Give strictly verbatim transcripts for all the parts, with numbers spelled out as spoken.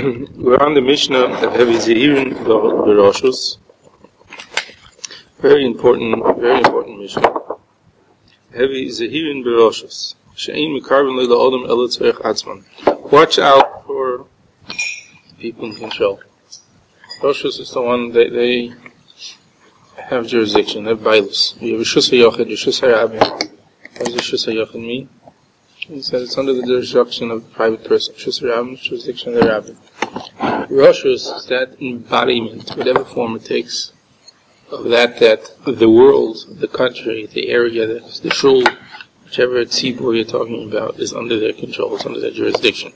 We're on the Mishnah of Heavy Zehirin B'Roshus. Very important, very important Mishnah. Heavy Zehirin B'Roshus. She'ein Mekarben Leila Odom Ela Tzveich Atzman. Watch out for people in control. Roshus is the one, they, they have jurisdiction, they have bailus. You have Rishus HaYochid, Rishus HaRabbi. What does Rishus HaYochid mean? He said it's under the jurisdiction of a private person. Rishus HaRabbi, jurisdiction of the Rabbi. Roshus is that embodiment, whatever form it takes, of that, that the world, the country, the area, the, the shul, whichever tzibur you're talking about, is under their control, it's under their jurisdiction.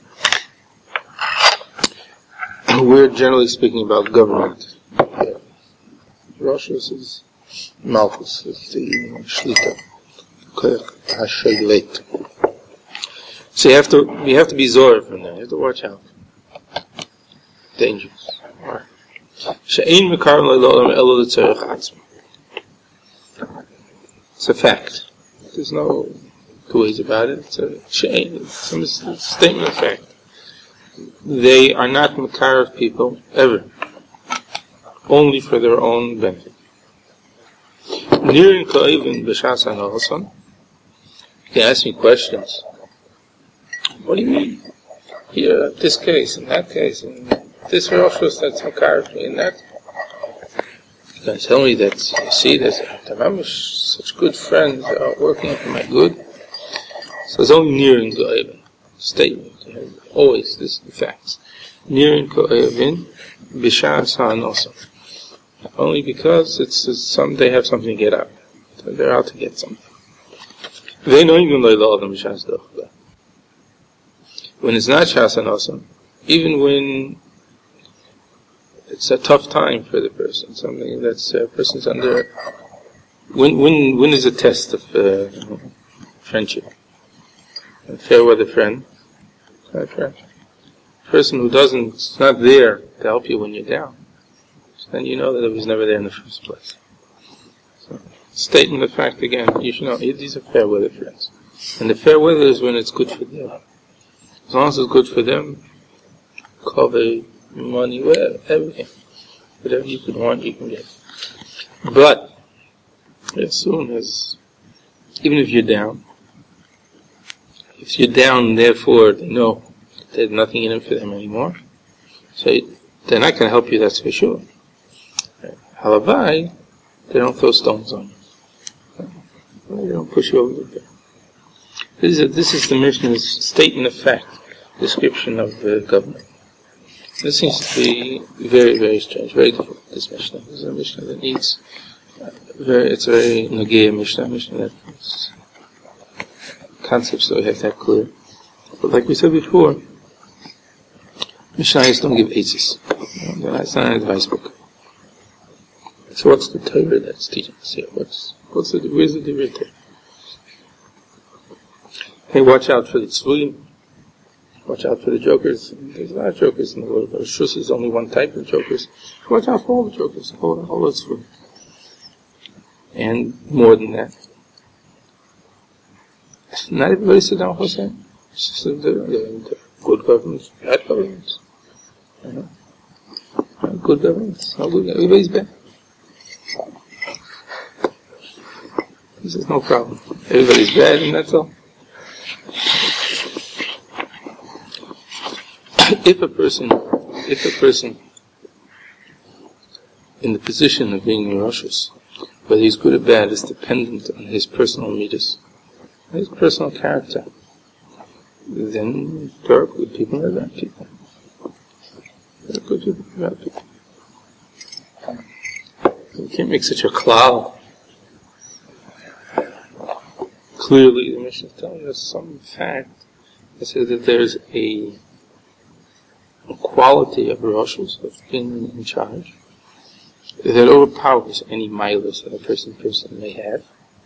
We're generally speaking about government. Roshus is Malchus, it's the Shlita, Koyach HaShaylet. So you have to, you have to be Zohar from there, you have to watch out. Dangerous. She'ein Mekarben Leila Odom Ela Tzveich Atzman. It's a fact. There's no two ways about it. It's a she'ein, it's a statement of fact. They are not Mekar of people, ever. Only for their own benefit. Nirin Ka'evin B'Shas HaNoson. You can ask me questions. What do you mean? Here, this case, in that case, in this Roshus that's Mekar of me, in that. You can tell me that, you see, that Tamam such good friends are working for my good. So it's only Nirin Ka'evin. Statement. Always, this is the facts. Nirin Ka'evin B'Shas HaNoson. Only because it's, it's some, they have something to get out. So they're out to get something. They know even Leila Odom B'Shas Dochba. When it's not Shas HaNoson, even when it's a tough time for the person, something that's a uh, person's under. When when when is a test of uh, friendship? A fair weather friend, a friend, person who doesn't, is not there to help you when you're down. So then you know that it was never there in the first place. So, statement of fact again. You should know these are fair weather friends, and the fair weather is when it's good for them. As long as it's good for them, cover money, whatever, everything. Whatever you could want, you can get. But, as soon as, even if you're down, if you're down, therefore, they know there's nothing in it for them anymore. So, they're not going to help you, that's for sure. Halavai, they don't throw stones on you. They don't push you over the bed. This is, a, this is the Mishnah's statement of fact, description of the government. This seems to be very, very strange, very difficult, this Mishnah. This is a Mishnah that needs, uh, very, it's a very Nagea Mishnah, Mishnah that is, concepts that we have to have clear. But like we said before, Mishnahs don't give eitzes. It's not an advice book. So what's the Torah that's teaching us here? What's, what's the, where's the Torah? Hey, watch out for the tzvuyim. Watch out for the jokers. There's a lot of jokers in the world, but Shus is only one type of jokers. Watch out for all the jokers, all, all those tzvuyim. And more than that. Not everybody Saddam Hussein. It's just the, the, the good governments, bad governments. You know? Not good governments, not good, everybody's bad. This is no problem. Everybody's bad and that's all. If a person, if a person in the position of being a Roshus, whether he's good or bad, is dependent on his personal midas, his personal character, then there are good people and bad people. There are good people and bad people. You can't make such a klal. Clearly, the Mishnah is telling us some fact that says that there's a quality of Roshus, of being in charge, that overpowers any milas that a person person may have.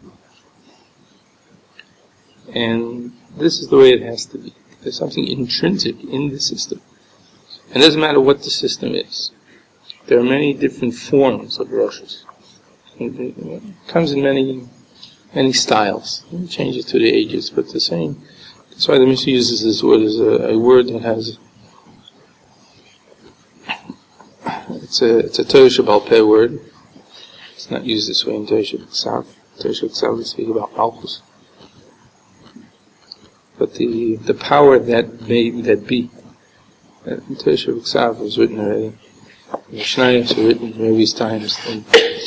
And this is the way it has to be. There's something intrinsic in the system. And it doesn't matter what the system is. There are many different forms of Roshus. It comes in many many styles. You change it to the ages, but the same. That's why the Mishnah uses this word as a, a word that has It's a it's a Torah Shabbal Peh word. It's not used this way in Torah Shabbal. Torah Shabbal we speak about Malchus. But the the power that made that be. Uh, in Torah Shabbal was written already. The Mishnayos were written in various times. And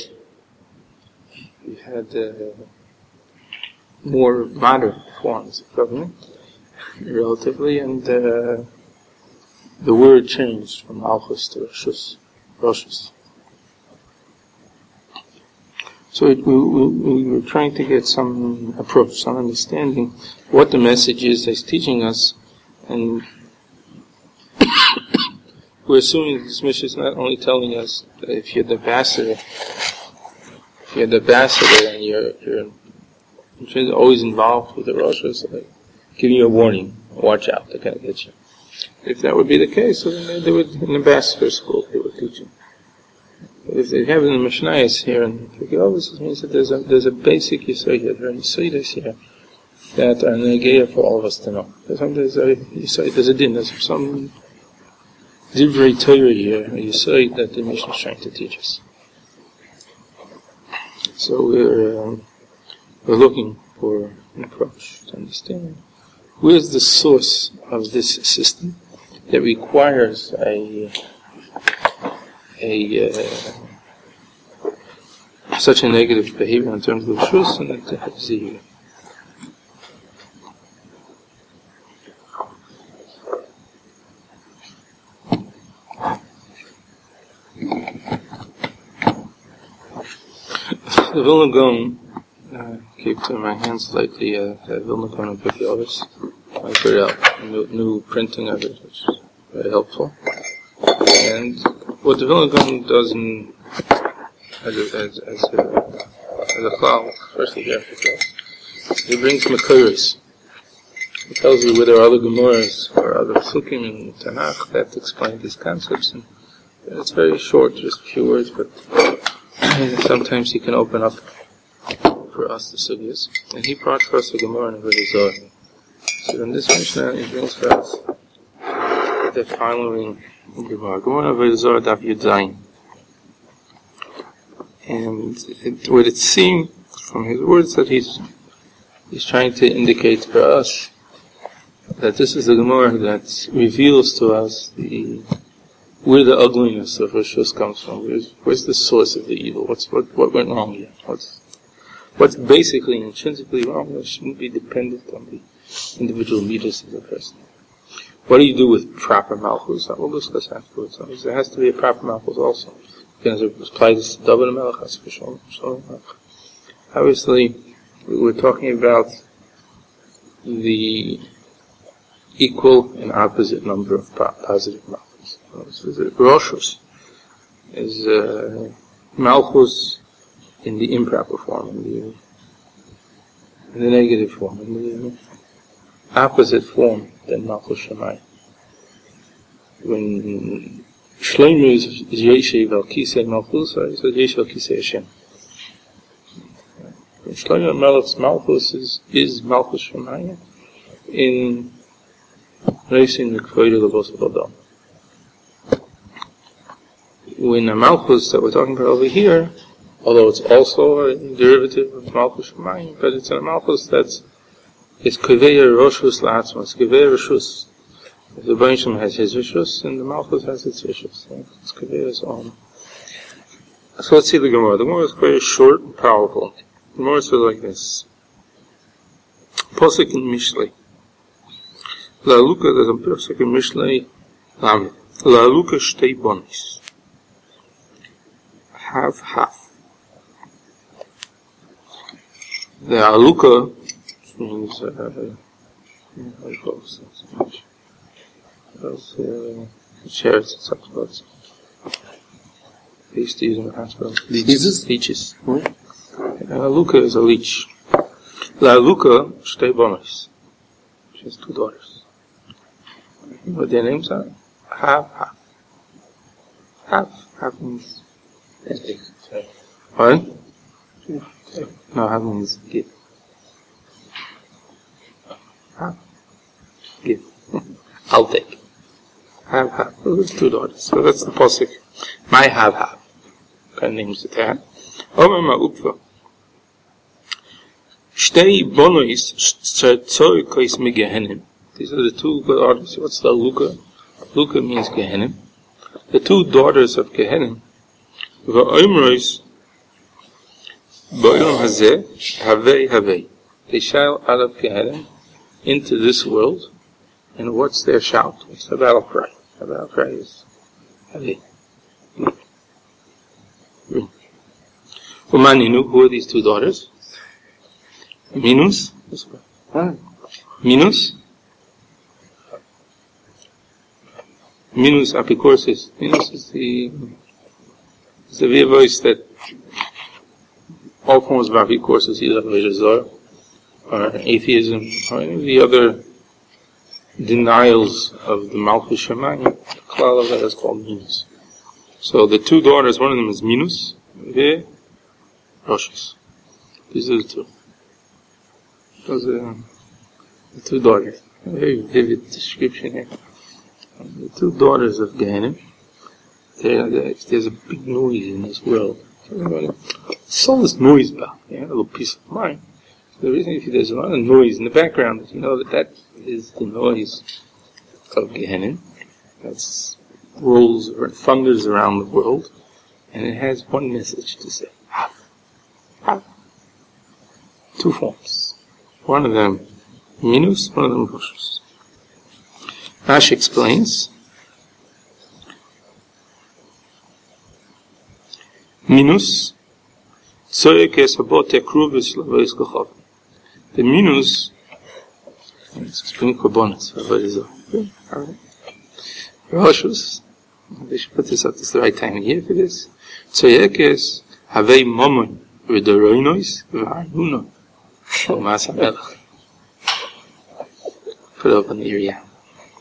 we had uh, more modern forms of government, relatively, and uh, the word changed from Malchus to Roshus. Roshus. So it, we, we, we were trying to get some approach, some understanding what the message is that's teaching us, and we're assuming that this mission is not only telling us that if you're the ambassador, if you're the ambassador and you're, you're, you're always involved with the Roshus, so like giving you a warning, watch out, they're going to get you. If that would be the case, so then they, they would, in ambassador school, they would teach you. But if they have it in the Mishnayos here, and oh, this means that there's a, there's a basic Yisod here, there are Yisodos here, that are negaya for all of us to know. There's, there's a Yisod, there's a din, there's some Divrei Torah here, a Yisod that the Mishnah is trying to teach us. So we're, um, we're looking for an approach to understand where's the source of this system that requires a a uh, such a negative behavior in terms of the Rishus and the Zihir. The Vilna Gaon uh, kept in my hands lately uh, the Vilna Gaon of Bikyovis. I put out a new, new printing of it, which is very helpful. And what the Vilna Gaon does in, as a, as, as a, as a klal, especially here, he brings Makoros. He tells you where there are other Gemaras or other Psukim in Tanakh that explain these concepts. And it's very short, just a few words, but sometimes he can open up for us the sugyas. And he brought for us a Gemara in Avodah Zarah. So in this Mishnah, he brings for us the following Gemara. Gemara Avodah Zarah Daf Yud Zayin. And it would it seem from his words that he's he's trying to indicate for us that this is the Gemara that reveals to us the where the ugliness of Rishus comes from. Where's, where's the source of the evil? What's what what went wrong here? What's what's basically intrinsically wrong that shouldn't be dependent on the individual meters of the person. What do you do with proper malchus? We'll discuss afterwards. There has to be a proper malchus also. Because it applies to double melech. Obviously, we're talking about the equal and opposite number of positive malchus. Roshus is uh, malchus in the improper form, in the, in the negative form, in the opposite form than malchus Shammai. When Shlomo is Yeshev al Kisei Malchus, he says Yeshev al Kisei Hashem. When Shlomo Melech's Malchus is, is Malchus Shammai in Reisin Mikvoide Levos Adam. When the Malchus that we're talking about over here, although it's also a derivative of Malchus Shammai, but it's a Malchus that's it's Kveya Roshus La'atzma, it's Kveya Roshus. The Baruch has his Rishus, and the Malchus has its Rishus. So it's Kveya's own. So let's see the Gemara. The Gemara is very short and powerful. The Gemara says like this. Posek in Mishlei. La'aluka, there's a Posek in Mishlei. La'aluka shtei bonis. Half, half. The Aluka means, uh, how do you call this? Those uh, chairs and such clothes. They used to use in the hospital. Leeches. Leeches. Hmm? Uh, Luca is a leech. La Luca shtei bonos. She has two daughters. You know what their names are? Half, half. Half, half means. What? No, half means give. Half. Give. I'll take. Have have. There's two daughters. So that's the posik. My have have. Kind of names it that. Omer ma'upva. Shtei bonois tzorikois migehenim. These are the two daughters. What's the Luka? Luka means Gehenim. The two daughters of Gehenim. Va'omrois ba'olam hazeh havei havei. They shout out of Gehenim into this world. And what's their shout? What's the battle cry? The battle cry is havei. Umaninu, who are these two daughters? Minus. Minus. Minus apicorsis. Minus is the is the voice that all forms of apicorsis, either Avodah or atheism or any of the other denials of the Malchus Shamayim, the klal of that is called Minus. So the two daughters, one of them is Minus, and Roshus. These are the two. Those are the two daughters. A very vivid description here. The two daughters of Gehenim. If there's a big noise in this world, it's all this noise about, yeah, a little peace of mind. So the reason if there's a lot of noise in the background, you know that that is the noise of Gehenim. That rolls or thunders around the world, and it has one message to say. Two forms. One of them Minus, one of them Roshus. Rashi explains, Minus, the Minus, let's bring Korbanos, Roshus, they should put this up, this is the right time of year for this. Tzoyekes, Havei Momon, V'Doroinois, V'Arnuno, Omas HaMelech. Put it up on the ear, yeah.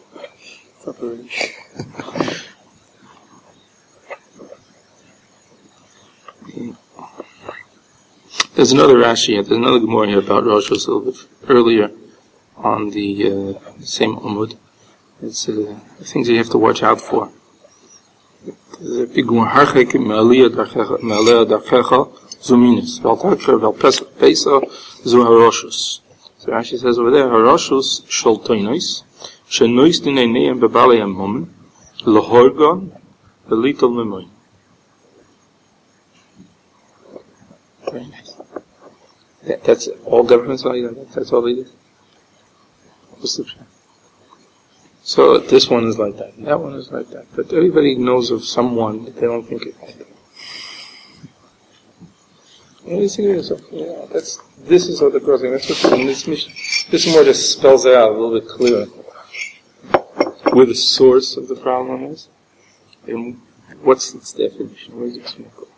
There's another Rashi, there's another Gemara here about Rosh Hashanah a little bit earlier on the uh, same Amud. It's uh, things that you have to watch out for. There's a big Gemara, Harchek me'aliyah darchecha zuminis, vel takher vel pesach pesa zu haroshus. So Rashi says over there, haroshus sholtoinos, shenois dineineyem bebaleyem momen, lahorgon, velitol memoin. Very nice. That, that's all governments like that. That's all they do. So this one is like that. And that one is like that. But everybody knows of someone that they don't think it's like that. Yeah, you see yourself. Yeah, that's this is what the crossing. That's what in this mission. This more just spells it out a little bit clearer where the source of the problem is and what's its definition. Where does it come from?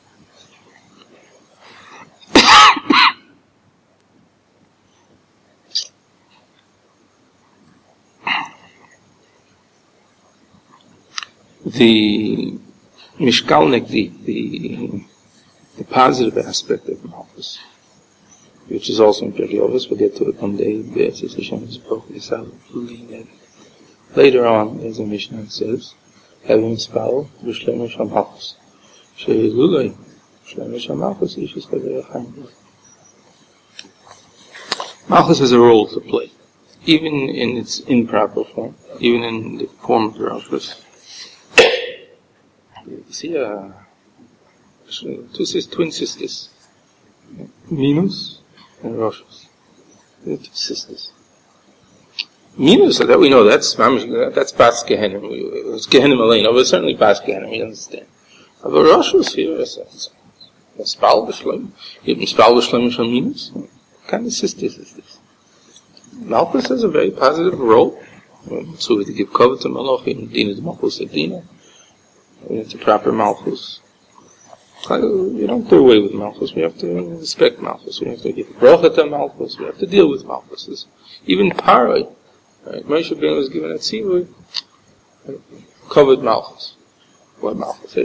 The Mishkalnik, the, the the positive aspect of Malchus, which is also in Pirkei Avos, we'll get to it one day. Later on, there's a Mishnah that says, having spell, V'shleim Shal Malchus. She'ilulei, Shleim Shal Malchus, Ishis Kaveh Chaim. Malchus has a role to play, even in its improper form, even in the form of the Rosh. You see, uh, two sis, twin sisters, Minus and Roshus. They're two sisters. Minus, that we know, that's that's Bas Gehenim. It's Gehenim Alein, but certainly Bas Gehenim, we understand. But Roshus here is a Spal B'Shleim. You have Spal B'Shleim Shal Minus. What kind of sisters is this? Malchus has a very positive role. So we have to give cover to Malachim, Dina to Malchus, Dina. It's a proper Malchus. You don't do away with Malchus. We have to respect Malchus. We have to give bracha to Malchus. We have to deal with Malchus. Even Paroi, right? Moshe Ben was given a tzivui, covered Malchus. What Malchus?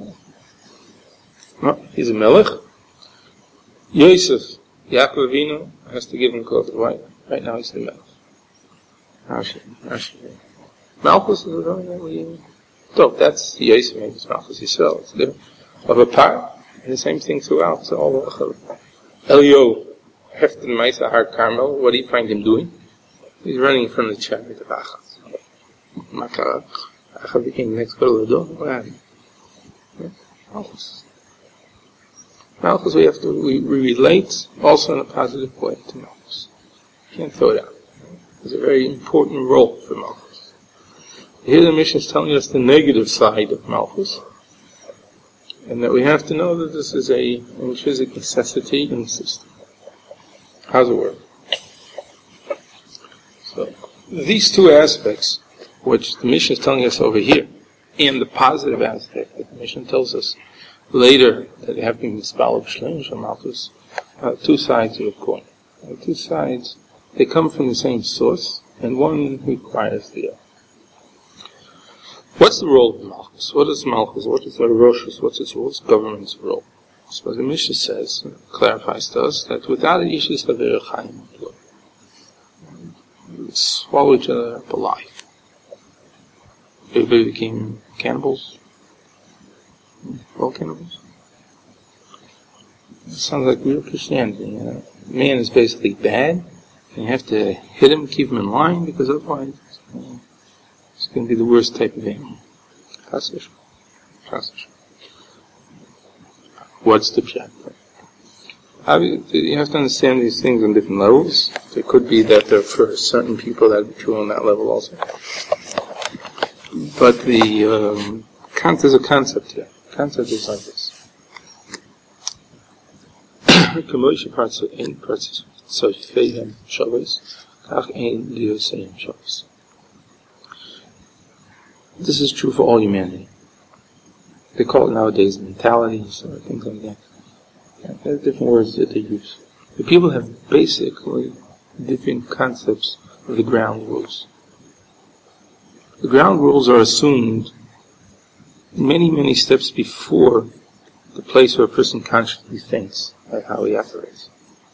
No, he's a melech. Yosef, Yaakov Avinu, has to give him cover. Right? Right now he's the melech. Rashi, Rashi. Malchus is something that we, so that's the Yosef, it's Malchus Yisrael. It's different. Of a par, and the same thing throughout. So all the Elio, Hefton Maisa Har Carmel, what do you find him doing? He's running from the chariot of Achaz. Makara, Achaz became the next girl of the door. What happened? Yeah. Malchus. Malchus, we have to, we, we relate also in a positive way to Malchus. You can't throw it out. There's a very important role for Malchus. Here the Mishnah is telling us the negative side of Malchus, and that we have to know that this is a intrinsic necessity in the system. How's it work? So, these two aspects, which the Mishnah is telling us over here, and the positive aspect that the Mishnah tells us later that have been mispalled Shleim from Malchus, are two sides of a coin. The two sides, they come from the same source, and one requires the other. What's the role of Malchus? What is Malchus? What is the Roshus? What's its role? What's government's role? So the Mishnah says, clarifies to us, that without it, Ishis Haver Chaim, you would swallow each other up alive. Everybody became cannibals. All cannibals. It sounds like real Christianity. You know? Man is basically bad, and you have to hit him, keep him in line, because otherwise, you know, it's going to be the worst type of animal. Classic. Classic. What's the pshat? You have to understand these things on different levels. It could be that they're for certain people that would be true on that level also. But the um, there's a concept here. The concept is like this. This is true for all humanity. They call it nowadays mentalities or things like that. Yeah, there are different words that they use. The people have basically different concepts of the ground rules. The ground rules are assumed many, many steps before the place where a person consciously thinks of how he operates.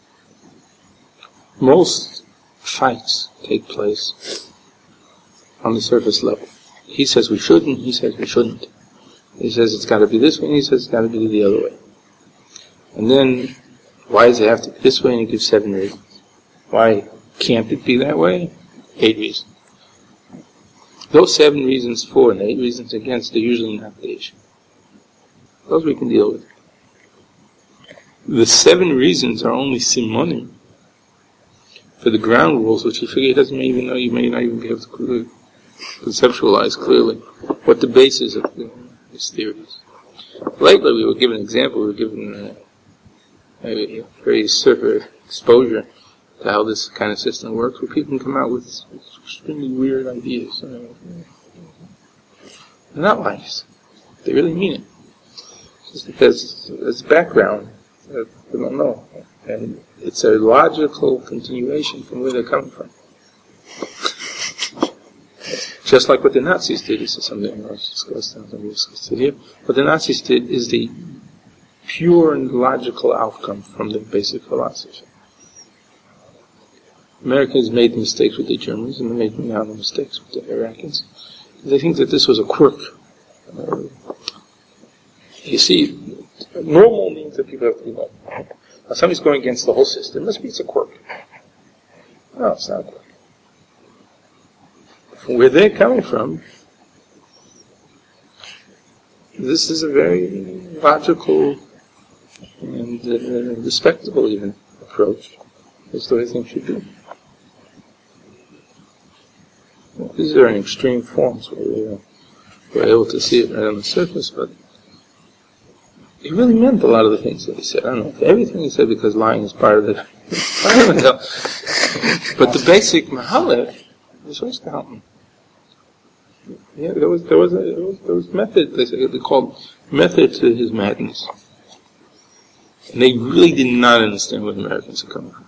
Most fights take place on the surface level. He says we shouldn't, he says we shouldn't. He says it's got to be this way, and he says it's got to be the other way. And then, why does it have to be this way? And he gives seven reasons. Why can't it be that way? Eight reasons. Those seven reasons for and eight reasons against are usually not the issue. Those we can deal with. The seven reasons are only simonim for the ground rules, which you figure he doesn't even know, you may not even be able to conceptualize clearly what the basis of the, his theories. Lately we were given an example, we were given a, a very surface exposure to how this kind of system works, where people can come out with extremely weird ideas. They're not lies. They really mean it. It's just that there's, there's background that they don't know. And it's a logical continuation from where they're coming from. Just like what the Nazis did, this is something I discussed here. What the Nazis did is the pure and logical outcome from their basic philosophy. Americans made mistakes with the Germans, and they're making now the mistakes with the Iraqis. They think that this was a quirk. Uh, you see, normal means that people have to be normal. Now, somebody's going against the whole system. It must be it's a quirk. No, it's not a quirk. From where they're coming from, this is a very logical and uh, respectable even approach. That's the way things should be. These are in extreme forms where we, uh, we're able to see it right on the surface, but he really meant a lot of the things that he said. I don't know if everything he said, because lying is part of it. I don't know. But the basic mahalech is supposed to help him. Yeah, there was there was a, there was, there was method. They, they called method to his madness, and they really did not understand where the Americans are coming from.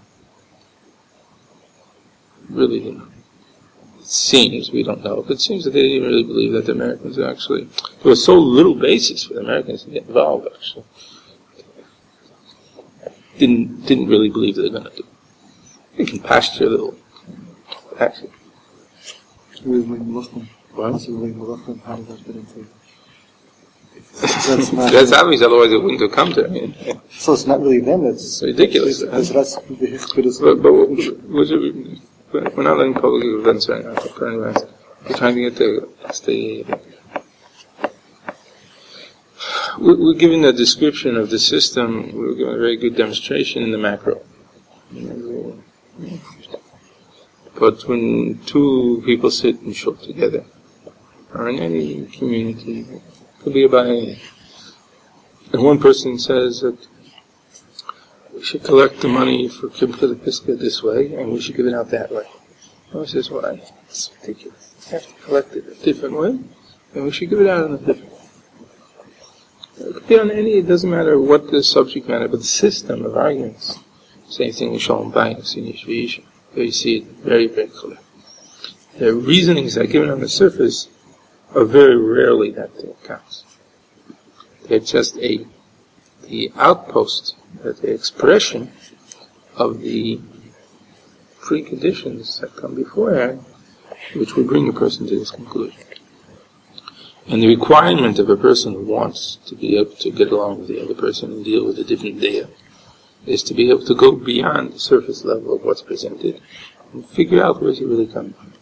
Really didn't. It seems, we don't know, but it seems that they didn't really believe that the Americans are actually, there was so little basis for the Americans to get involved, actually. Didn't didn't really believe they're going to do it. They can pasture a little, actually. Muslim. What? How does that fit into? That's, not that's obvious, otherwise it wouldn't have come to me. So it's not really them, it's ridiculous. It's, it's, it's, but, but was it, we're not letting public events right now, current events. We're trying to get the stay. We're giving a description of the system. We're giving a very good demonstration in the macro. But when two people sit and shul together, or in any community, it could be about anything, and one person says that we should collect the money for Kibbutz Piska this way, and we should give it out that way. Another says, why? It's ridiculous. We have to collect it a different way, and we should give it out in a different way. It could be on any, it doesn't matter what the subject matter, but the system of arguments. Same thing with Shalom Bayis in Yesh V'Yisha. There you see it very, very clear. The reasonings that are given on the surface are very rarely that it counts. They're just a the outpost, the expression of the preconditions that come beforehand, which would bring a person to this conclusion. And the requirement of a person who wants to be able to get along with the other person and deal with a different data is to be able to go beyond the surface level of what's presented and figure out where's he really coming from.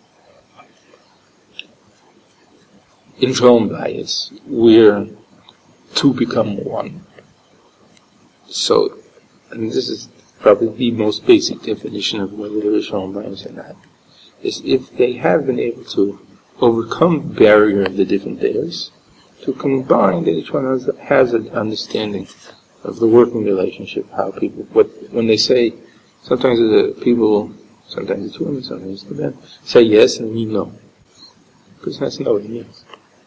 In Shalom Bayis, where two become one. So, and this is probably the most basic definition of whether there is Shalom Bayis or not, is if they have been able to overcome the barrier of the different days, to combine that each one has, has an understanding of the working relationship, how people, what, when they say, sometimes the people, sometimes the two women, sometimes the men, say yes and mean no. The person has to know what it means.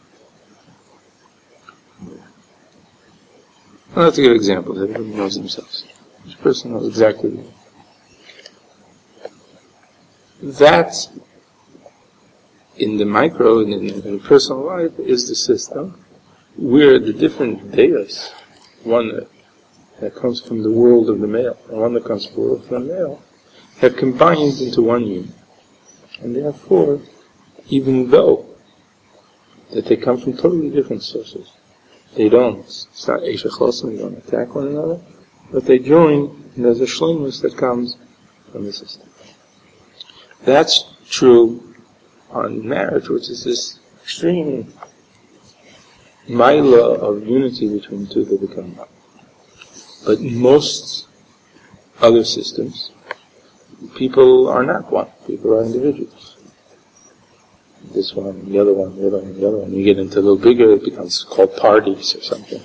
I'll have to give examples, everybody knows themselves. Each person knows exactly what it means. That, in the micro and in, in personal life, is the system where the different dayas, one that, that comes from the world of the male and one that comes from the world of the male, have combined into one unit. And therefore, even though that they come from totally different sources, they don't, it's not Eisha Chosim, they don't attack one another, but they join, and there's a shleimus that comes from the system. That's true on marriage, which is this extreme maila of unity between the two that become one. But in most other systems, people are not one. People are individuals. This one, the other one, the other one, the other one. You get into a little bigger, it becomes called parties or something.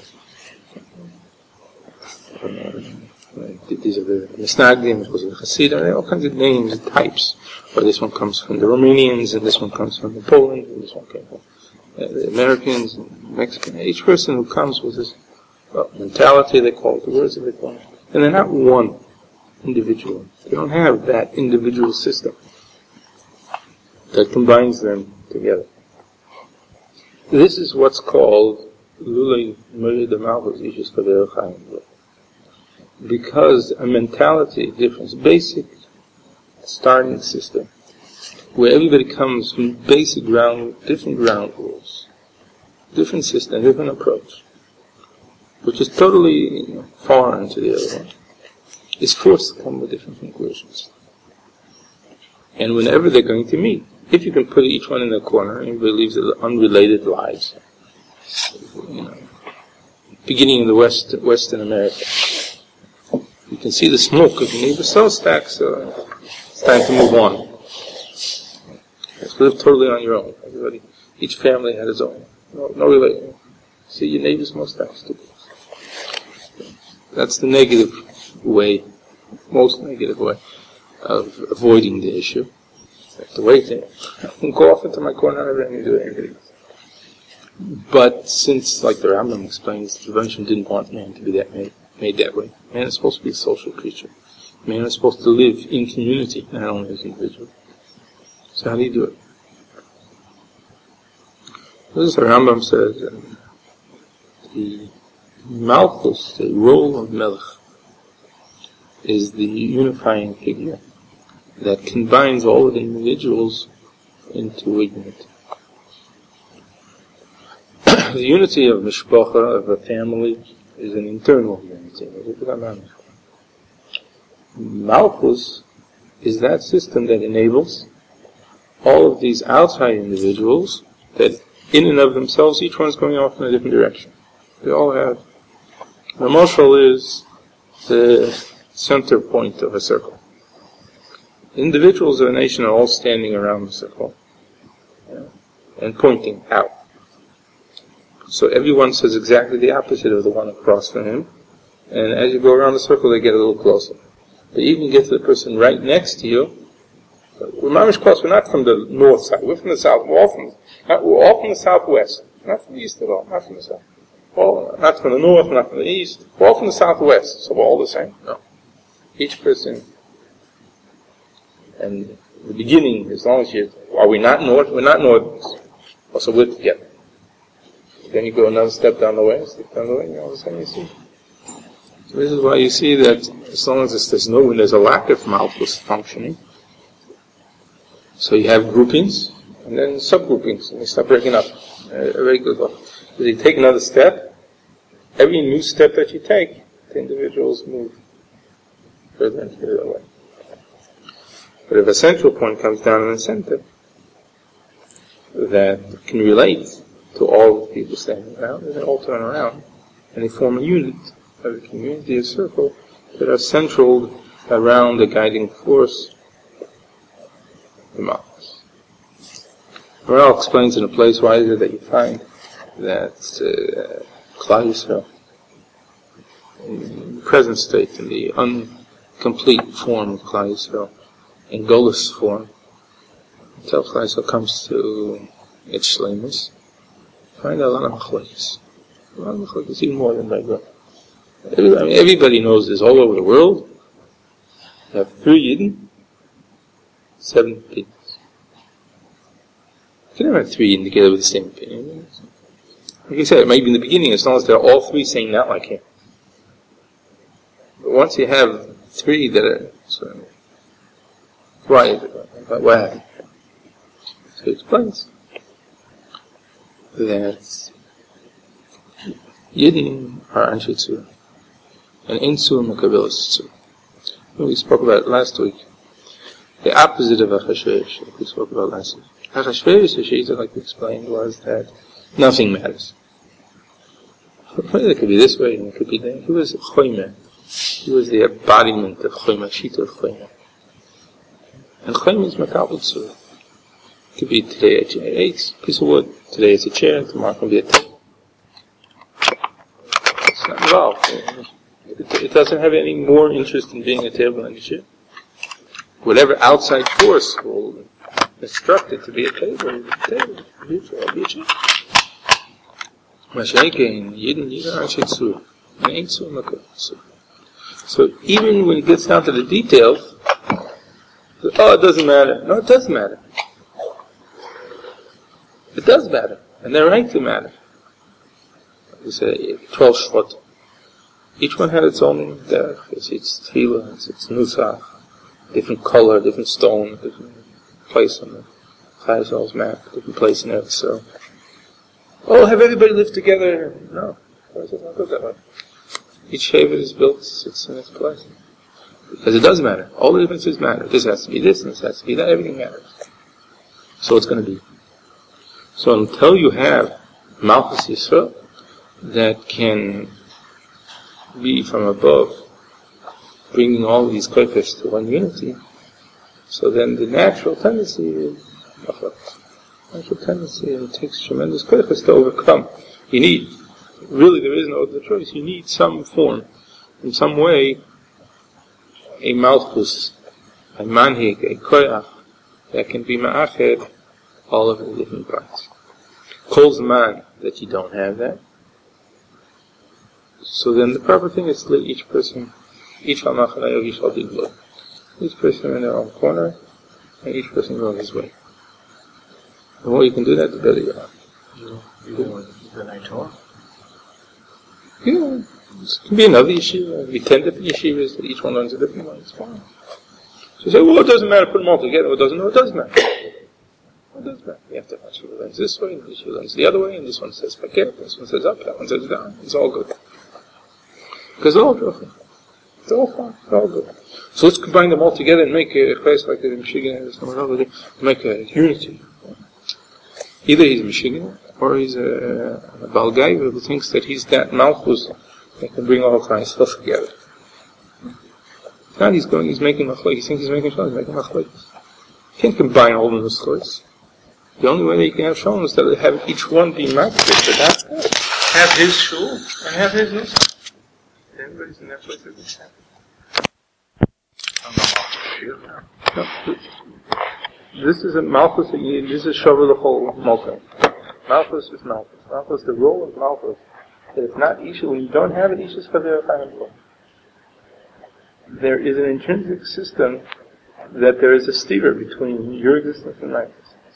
Uh, these are the Misnagdim, it was the Hasidim, all kinds of names and types. Or this one comes from the Romanians, and this one comes from the Poland, and this one comes from uh, the Americans, and Mexicans. Each person who comes with this well, mentality, they call it, the words that they call it. And they're not one individual. They don't have that individual system that combines them together. This is what's called Lulei Merid Malchus Ishus Kader Chaim. Because a mentality difference, basic starting system, where everybody comes from basic ground, different ground rules, different system, different approach, which is totally you know, foreign to the other one, is forced to come with different conclusions. And whenever they're going to meet, if you can put each one in a corner, everybody lives unrelated lives. You know, beginning in the West, Western America, you can see the smoke of your neighbor's cell stack, so it's time to move on. You have to live totally on your own. Everybody, each family had its own. No, no relation. See your neighbor's smokestacks too. That's the negative way, most negative way of avoiding the issue. I have to wait there. I can go off into my corner and never do anything. But since, like the Rambam explains, the Rebbeinu didn't want man to be that made, made that way. Man is supposed to be a social creature. Man is supposed to live in community, not only as an individual. So how do you do it? This is what Rambam says. Uh, the Malchus, the role of Melech, is the unifying figure that combines all of the individuals into a unit. the unity of mishpacha, of a family, is an internal unity. Malchus is that system that enables all of these outside individuals that in and of themselves, each one's going off in a different direction. They all have. The mashal is the center point of a circle. Individuals of a nation are all standing around the circle, yeah, and pointing out. So everyone says exactly the opposite of the one across from him, and as you go around the circle, they get a little closer. But even you get to the person right next to you, we're mamish close. We're not from the north side. We're from the south. We're all from, not, we're all from the southwest. Not from the east at all. Not from the south. All, not from the north, not from the east. We're all from the southwest. So we're all the same. No. Each person. And the beginning, as long as you, are we not north? We're not northerners. Also, we're together. Then you go another step down the way, step down the way, and all of a sudden you see. So this is why you see that as long as there's no, when there's a lack of malchus functioning, so you have groupings, and then subgroupings, and they start breaking up. Uh, very good. If you take another step, every new step that you take, the individuals move further and further away. But if a central point comes down in the center, that can relate to all the people standing around, and they all turn around, and they form a unit, a community, a circle, that are central around the guiding force, the Malchus. Morel explains in a place, why is it that you find that uh, Klal Yisrael, in the present state, in the incomplete form of Klal Yisrael, in Golus form, until Klal Yisrael comes to its shleimus, find a lot of machlokes. A lot of machlokes, even more than regular. Everybody, I mean, everybody knows this all over the world. You have three Yidden, seven opinions. You can never have three Yidden together with the same opinion. Like I said, maybe in the beginning, as long as they're all three saying not like him. But once you have three that are, so, why is it? What happened? So he explains that Yidden are Anshe Tzura, and Ein Tzura Mekabelas Tzura. We spoke about it last week. The opposite of Achashverosh, like we spoke about last week. Achashverosh, like we explained, was that nothing matters. It could be this way, and it could be that. He was Choyme. He was the embodiment of Choyme, Shita of Choyme. And Choyme is Mekabel Tzura. It could be today it's a piece of wood, today it's a chair, tomorrow it can be a table. It's not involved. It, it doesn't have any more interest in being a table than a chair. Whatever outside force will instruct it to be a table, it'll be a table, it'll be a chair. Mashaikein, Yidden, Yidden, Anshe Tzura, and Ein Tzura Mekabel Tzura. So even when it gets down to the details, oh, it doesn't matter. No, it does matter. It does matter, and they're right to matter. We say twelve shvot. Each one had its own derech. It's its tefillah, it's its nusach, different color, different stone, different place on the Chazal's map, different place in Eretz. So, oh, have everybody live together? No, it doesn't go that way. Each shaver is built, sits in its place, because it does matter. All the differences matter. This has to be this, and this has to be that. Everything matters. So it's going to be. So until you have Malchus Yisrael that can be from above, bringing all of these koifes to one unity, so then the natural tendency is natural tendency, and it takes tremendous koifes to overcome. You need, really there is no other choice, you need some form, in some way, a Malchus, a manhig, a koyach, that can be ma'ached all of the different parts. Calls man that you don't have that. So then the proper thing is to let each person, each hamachanayo, each haldiglo, each person in their own corner, and each person go his way. The more you can do that, the better you are. You, you want the night Torah? Yeah, it can be another yeshiva, it can be ten different yeshivas that each one learns a different one, it's fine. So you say, well, it doesn't matter, put them all together, it doesn't, no, it does matter. It doesn't matter. You have to watch the lens this way, and this lens the other way, and this one says paket, this one says up, that one says down. It's all good. Because it's all beautiful. It's all fine. It's all good. So let's combine them all together and make a place like the Michigan or somewhere else, to make a unity. Either he's Michigan, or he's a, a Balgai who thinks that he's that Malchus that can bring all kinds of stuff together. Now he's going, he's making machlokes. He thinks he's making shalom, he's making machlokes. You can't combine all the machlokes. The only way that you can have shalom is to have each one be machlokes, but have, have his shul and have his nusach. Everybody's in that place at this time. No, this is a Malchus, this is Shavuot the whole Malchus. Malchus is Malchus. Malchus, the role of Malchus, that it's not Isha, when you don't have an Isha's Chaver Chaim. There is an intrinsic system that there is a steer between your existence and my existence.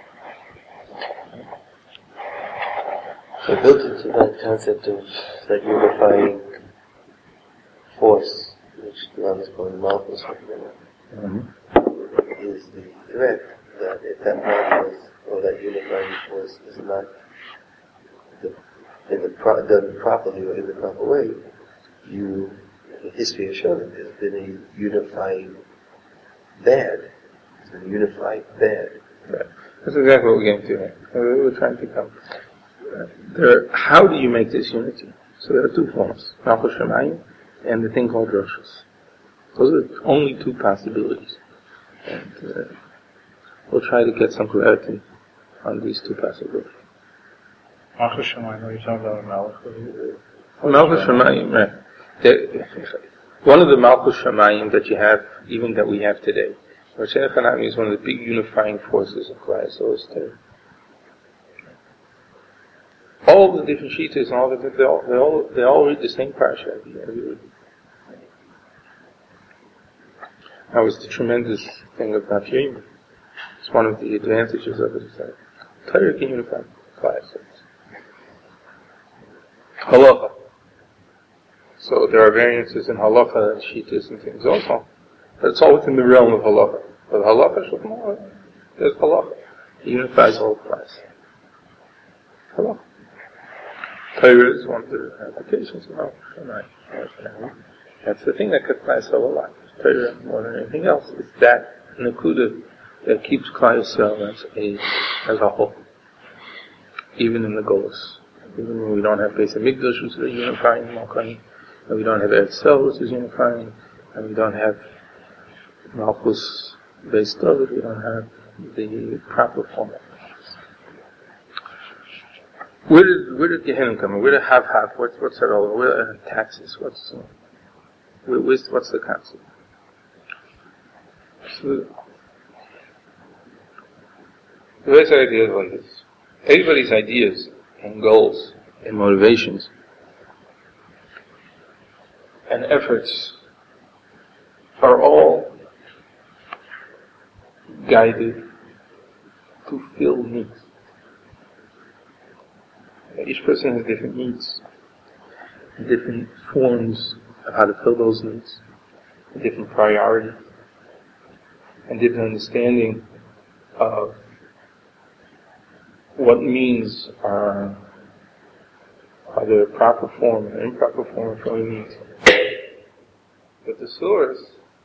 So built into that concept of that unifying force, which the Ram is calling Malchus, mm-hmm. is the threat that if that Malchus or that unifying force is not the, in the pro- done properly or in the proper way, you, the history has shown it, there's been a unifying bad. It's been a unified bad. Right. That's exactly what we're getting to here. We're trying to come. Uh, there, how do you make this unity? So there are two forms, Malchus Shemayim and the thing called Roshus. Those are the only two possibilities. And uh, we'll try to get some clarity on these two possibilities. Malchus Shemayim, are you talking about Malchus? Malchus Shemayim, right. There, one of the Malchus Shemayim that you have, even that we have today, Rosh Hanami is one of the big unifying forces of Klal Yisrael today. All the different shitas and all the they all they all they all read the same parsha every week. That was the tremendous thing of Daf Yomi. It's one of the advantages of it is that Torah can unify Klal Yisrael. Halacha. So there are variances in halacha and shitas and things also, but it's all within the realm of halacha. But halacha, there's halacha. It unifies all class. Halacha. Torah is one of the applications of halacha. That's the thing that keeps Klal Yisrael alive. Torah, more than anything else, is that nakuda that keeps Klal Yisrael as a as a whole, even in the Golus. Even when we don't have Beis Hamikdash, which is unifying Malchus, and we don't have Eretz Yisrael, which is unifying, and we don't have Malchus Beis David, we don't have the proper form of Malchus. Where did where did Gehenna come in? Where did have have? What's what's that all? Where are taxes? What's uh, where, where's, what's the concept? So the basic idea is like this: everybody's ideas and goals and motivations and efforts are all guided to fill needs. Each person has different needs, different forms of how to fill those needs, different priorities, and different understanding of what means are either a proper form or improper form of filling needs. But the source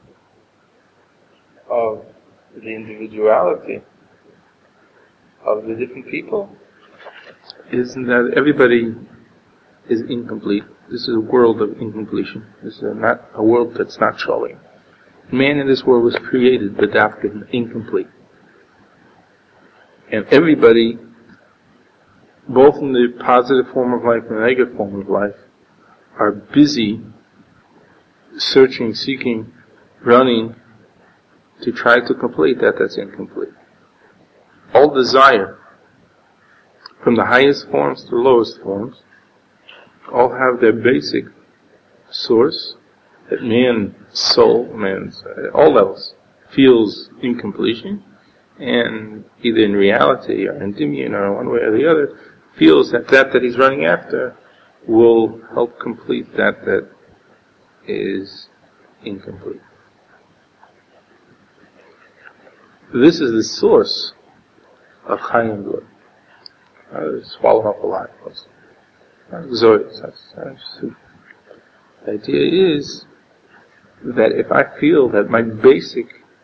of the individuality of the different people is that everybody is incomplete. This is a world of incompletion. This is a not a world that's not showing. Man in this world was created, but after incomplete. And everybody, both in the positive form of life and the negative form of life, are busy searching, seeking, running to try to complete that that's incomplete. All desire, from the highest forms to the lowest forms, all have their basic source that man's soul, man's, uh, all levels, feels incompletion, and either in reality or in dimion or one way or the other, feels that that that he's running after will help complete that that is incomplete. This is the source of Chayim blood. I swallow up a lot. Exotic. The idea is that if I feel that my basic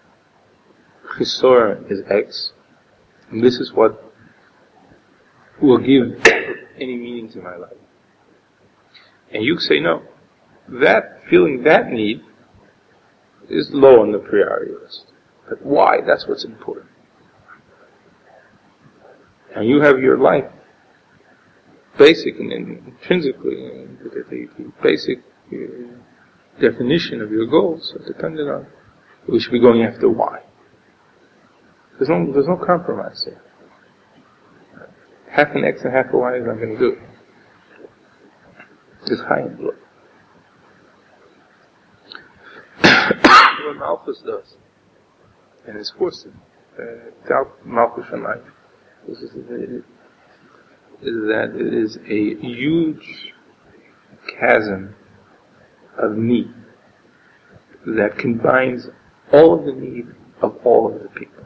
chisor is X, and this is what will give any meaning to my life, and you say no, that feeling that need is low on the priority list. But why? That's what's important. And you have your life basic and intrinsically, and the, the, the basic uh, definition of your goals are dependent on, we should be going after why. There's no, there's no compromise here. Half an X and half a Y is not going to do it. It's high in blood. What Malchus does, and it's forced uh, Malchus Shammai, is, is that it is a huge chasm of need that combines all of the need of all of the people.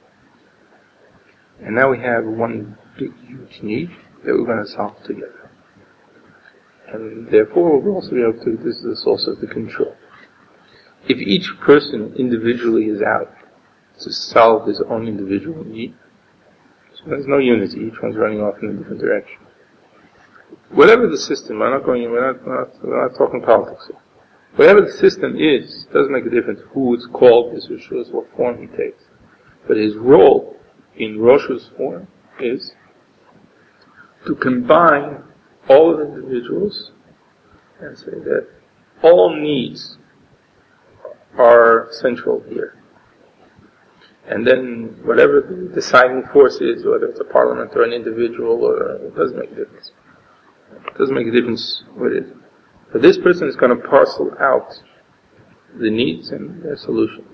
And now we have one big, huge need that we're going to solve together. And therefore we'll also be able to, this is the source of the control. If each person individually is out to solve his own individual need, so there's no unity, each one's running off in a different direction. Whatever the system, we're not going, we're not, we're not, we're not talking politics here. Whatever the system is, doesn't make a difference who it's called, this or shows what form he takes. But his role in Rosh's form is to combine all of the individuals and say that all needs are central here. And then whatever the deciding force is, whether it's a parliament or an individual, or it doesn't make a difference. It doesn't make a difference what it is. But this person is going to parcel out the needs and their solution.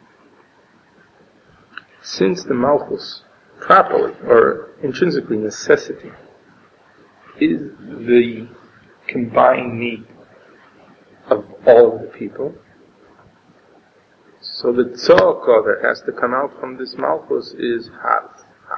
Since the Malchus, properly or intrinsically necessity, is the combined need of all of the people, so the tzedakah that has to come out from this Malchus is Hav.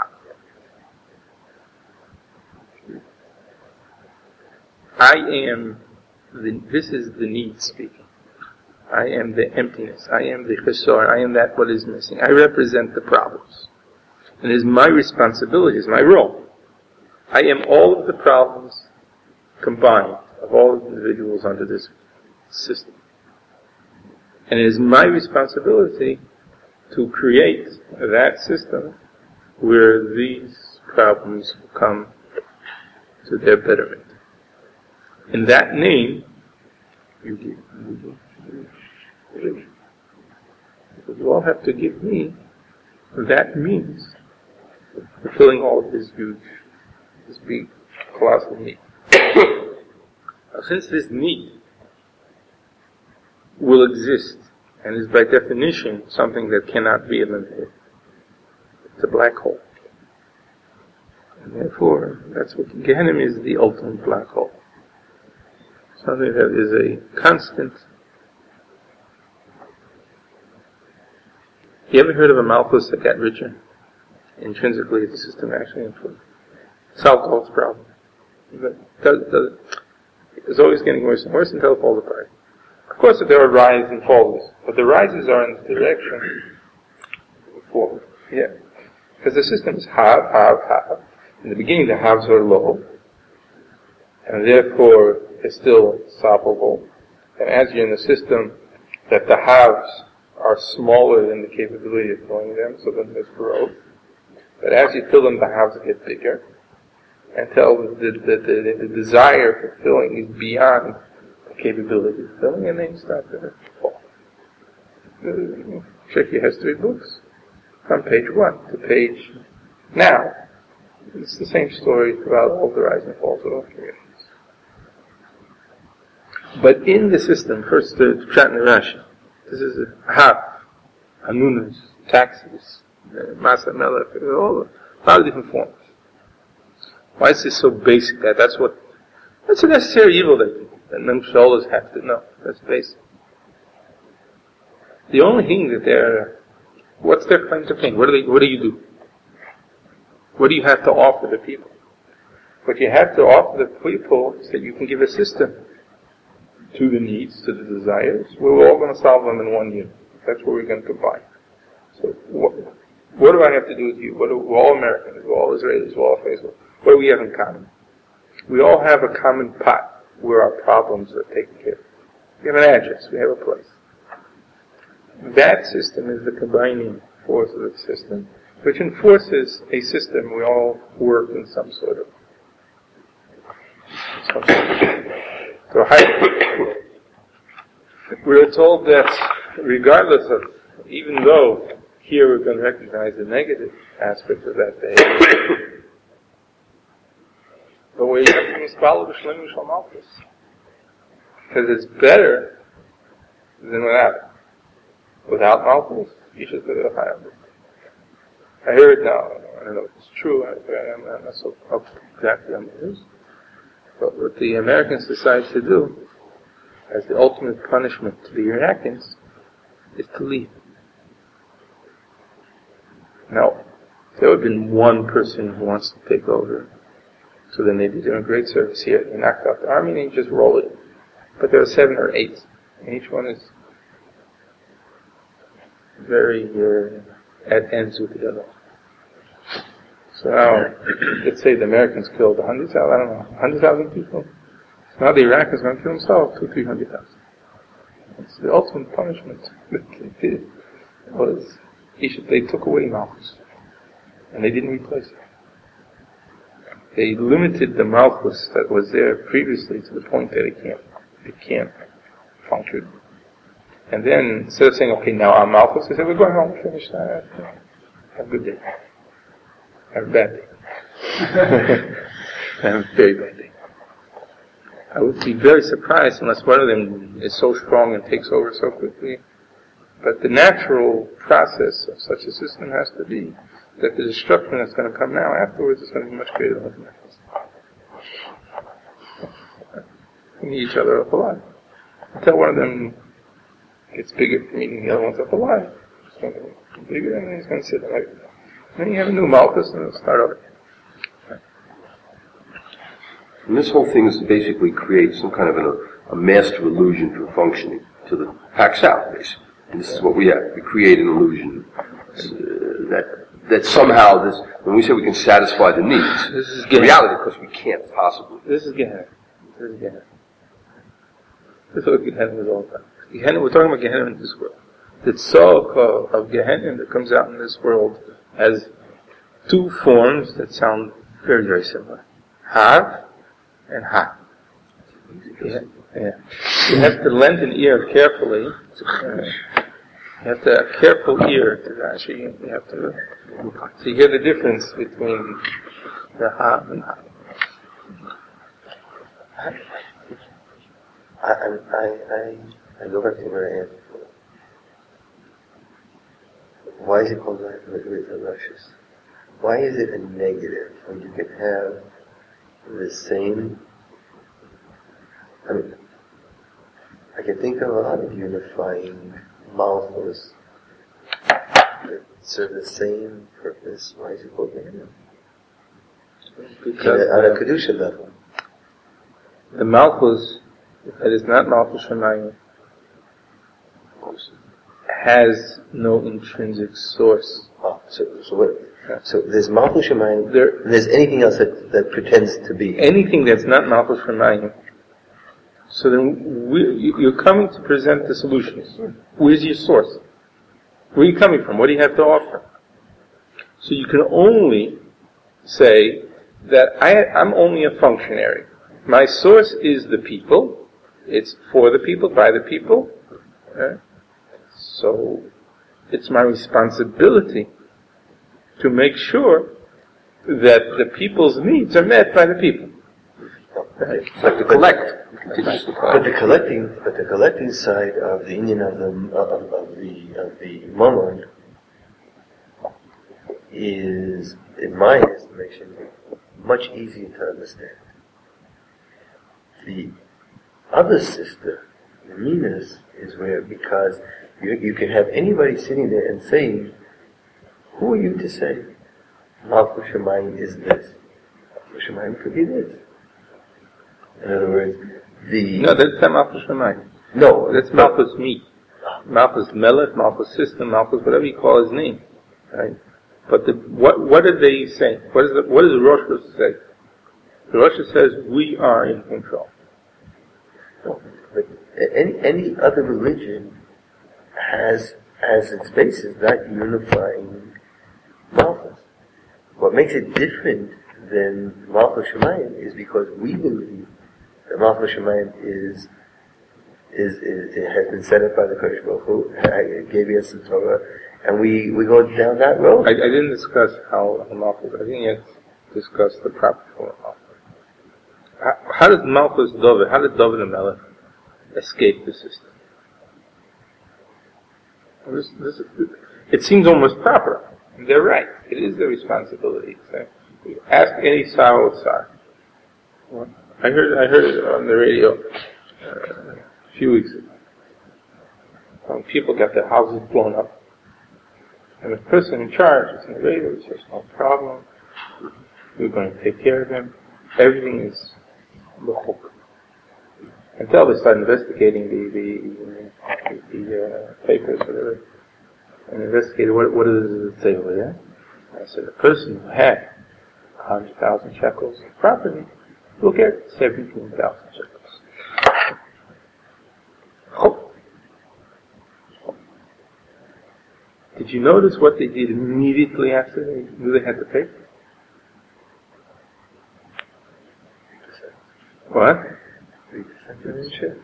I am the, this is the need speaking. I am the emptiness. I am the chesor. I am that what is missing. I represent the problems. And it is my responsibility, it is my role. I am all of the problems combined of all of the individuals under this system. And it is my responsibility to create that system where these problems come to their betterment. In that name, you give, you give, you give. You all have to give me that means fulfilling all of this huge, this big, colossal need. Now, since this need will exist and is by definition something that cannot be eliminated, it's a black hole. And therefore, that's what Gehenim is, the ultimate black hole. Something that is a constant. You ever heard of a Malchus that got richer? Intrinsically, the system actually improved. Solved all its problems. But does, does, it's always getting worse and worse until it falls apart. Of course, there are rises and falls, but the rises are in the direction forward. Yeah. Because the system is have, have, have. In the beginning, the haves are low, and therefore it's still solvable. And as you're in a system that the haves are smaller than the capability of filling them, so then there's growth. But as you fill them, the haves get bigger, until the, the, the, the, the desire for filling is beyond the capability of filling, and then you start to fall. Check your history books. From page one to page now. It's the same story throughout all the rise and falls of all communities. But in the system, first to Pshat and Rashi, this is a half, anunas, taxes, masa melech, all a lot of different forms. Why is this so basic? That that's what that's a necessary evil that that memsholas have to know. That's basic. The only thing that they're what's their claim to fame? What do they? What do you do? What do you have to offer the people? What you have to offer the people is that you can give a system to the needs, to the desires. We're all going to solve them in one unit. That's what we're going to combine. So what, what do I have to do with you? What do, we're all Americans, we're all Israelis, we're all faithful. What do we have in common? We all have a common pot where our problems are taken care of. We have an address, we have a place. That system is the combining force of the system, which enforces a system we all work in some sort of. Some sort of so how, we're told that regardless of, even though here we're going to recognize the negative aspect of that behavior, but we have to follow the Shlim Mishal Malchus. Because it's better than without it. Without Malchus, you should go to the higher. I hear it now. I don't know if it's true. I, I, I'm not so up exactly on the news. But what the Americans decide to do, as the ultimate punishment to the Iraqis, is to leave. Now, if there would have been one person who wants to take over, so then they'd be doing great service here. They knocked out the army and you just roll it. But there are seven or eight, and each one is very uh, at ends with the other. So now, let's say the Americans killed a hundred thousand, I don't know, a hundred thousand people. So now the Iraqis are going to kill themselves, two, three hundred thousand. It's the ultimate punishment that they did. Was they took away Malchus, and they didn't replace it. They limited the Malchus that was there previously to the point that it can't, it can't function. And then, instead of saying, okay, now I'm Malchus, they said, we're going home, finish that. Have a good day. Have a bad day. Have a very bad day. I would be very surprised unless one of them is so strong and takes over so quickly. But the natural process of such a system has to be that the destruction that's going to come now afterwards is going to be much greater than the next. We need each other up alive. Until one of them gets bigger, meaning the other one's up alive. It's going to get bigger, and then he's going to sit like that. Then you have a new Malchus, and it'll start over. And this whole thing is to basically create some kind of an, a master illusion for functioning to the packs out, basically. And this is what we have. We create an illusion uh, that that somehow this, when we say we can satisfy the needs, this is in reality, of course, we can't possibly. This is Gehenna. This is Gehenna. This is what Gehenna is all about. Gehenna, we're talking about Gehenna in this world. The tzorach of Gehenna that comes out in this world has two forms that sound very, very similar. Hav and Ha. Yeah, yeah. You have to lend an ear carefully. Uh, you have to have a careful ear to Rashi. You have to, to hear the difference between the Ha and Ha. I, I, I, I go back to where I asked before. Why is it called Rashis? Why is it a negative when you can have the same? I mean, I can think of a lot of unifying malchus that serve the same purpose. Why is it called Gehenna? Because on a kedusha level, the malchus that is not malchus shemayim has no intrinsic source. oh, so so what? So there's malchus shemayim. There, there's anything else that, that pretends to be anything that's not malchus shemayim. So then we, you're coming to present the solutions. Where's your source? Where are you coming from? What do you have to offer? So you can only say that I, I'm only a functionary. My source is the people. It's for the people, by the people. Okay? So it's my responsibility to make sure that the people's needs are met by the people. Right? Like to collect. But the collecting, but the collecting side of the Indian of the of, of the of the Mammon is, in my estimation, much easier to understand. The other system, the Minas, is where because you you can have anybody sitting there and saying, "Who are you to say Malchus Shemayim is this. Malchus Shemayim could be this. In other words, the... No, that's not Malchus Shemayim. No. That's Malchus meat. Malchus Melech, Malchus system, Malchus whatever you call his name. Right? But the, what what did they say? What is the, what does the Rosh Hashanah say? The Rosh Hashanah says, we are in control. No, but any, any other religion has as its basis that unifying Malchus. What makes it different than Malchus Shemayim is because we believe that Malchus Shemayim is, is, is, it has been set up by the Kodesh Baruch Hu, gave us the Torah, and we, we go down that road. I, I didn't discuss how Malchus, I didn't yet discuss the proper form of Malchus. How, how does Malchus David, how did David and Melech escape the system? This, this, it seems almost proper. And they're right. It is their responsibility. So ask any Sar or Sar. I heard, I heard it on the radio uh, a few weeks ago. When people got their houses blown up. And the person in charge is in the radio, he says, no problem. We're going to take care of them. Everything is on the hook. Until they start investigating the, the, the, the uh, papers, whatever, and investigated what, what does it say over there. I said, the person who had one hundred thousand shekels of property will get seventeen thousand shekels. Oh. Did you notice what they did immediately after they knew they had to pay? What? Insurance.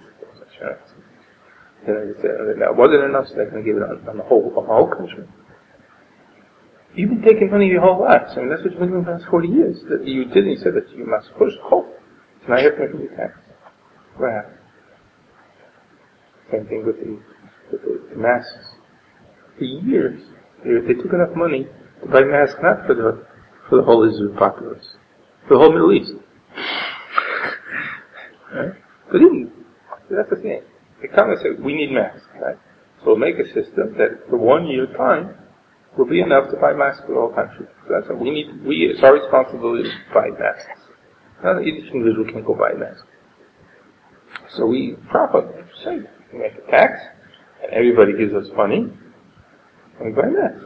And that wasn't enough, so they're going to give it on, on the whole, on the whole country. You've been taking money your whole life. I mean, that's what you've been doing for the last forty years. That you did, and you said that you must push hope. So now you have to make a new tax. What happened? Same thing with the, with the, the masks. For years, they, they took enough money to buy masks not for the for the whole Israel populace, for the whole Middle East. Right? But even, that's the thing. They come and say, we need masks, right? So we'll make a system that for one year time will be enough to buy masks for the whole country. So that's what we need, we, it's our responsibility to buy masks. Not that each individual can go buy masks. So we properly say, we make a tax, and everybody gives us money, and we buy masks.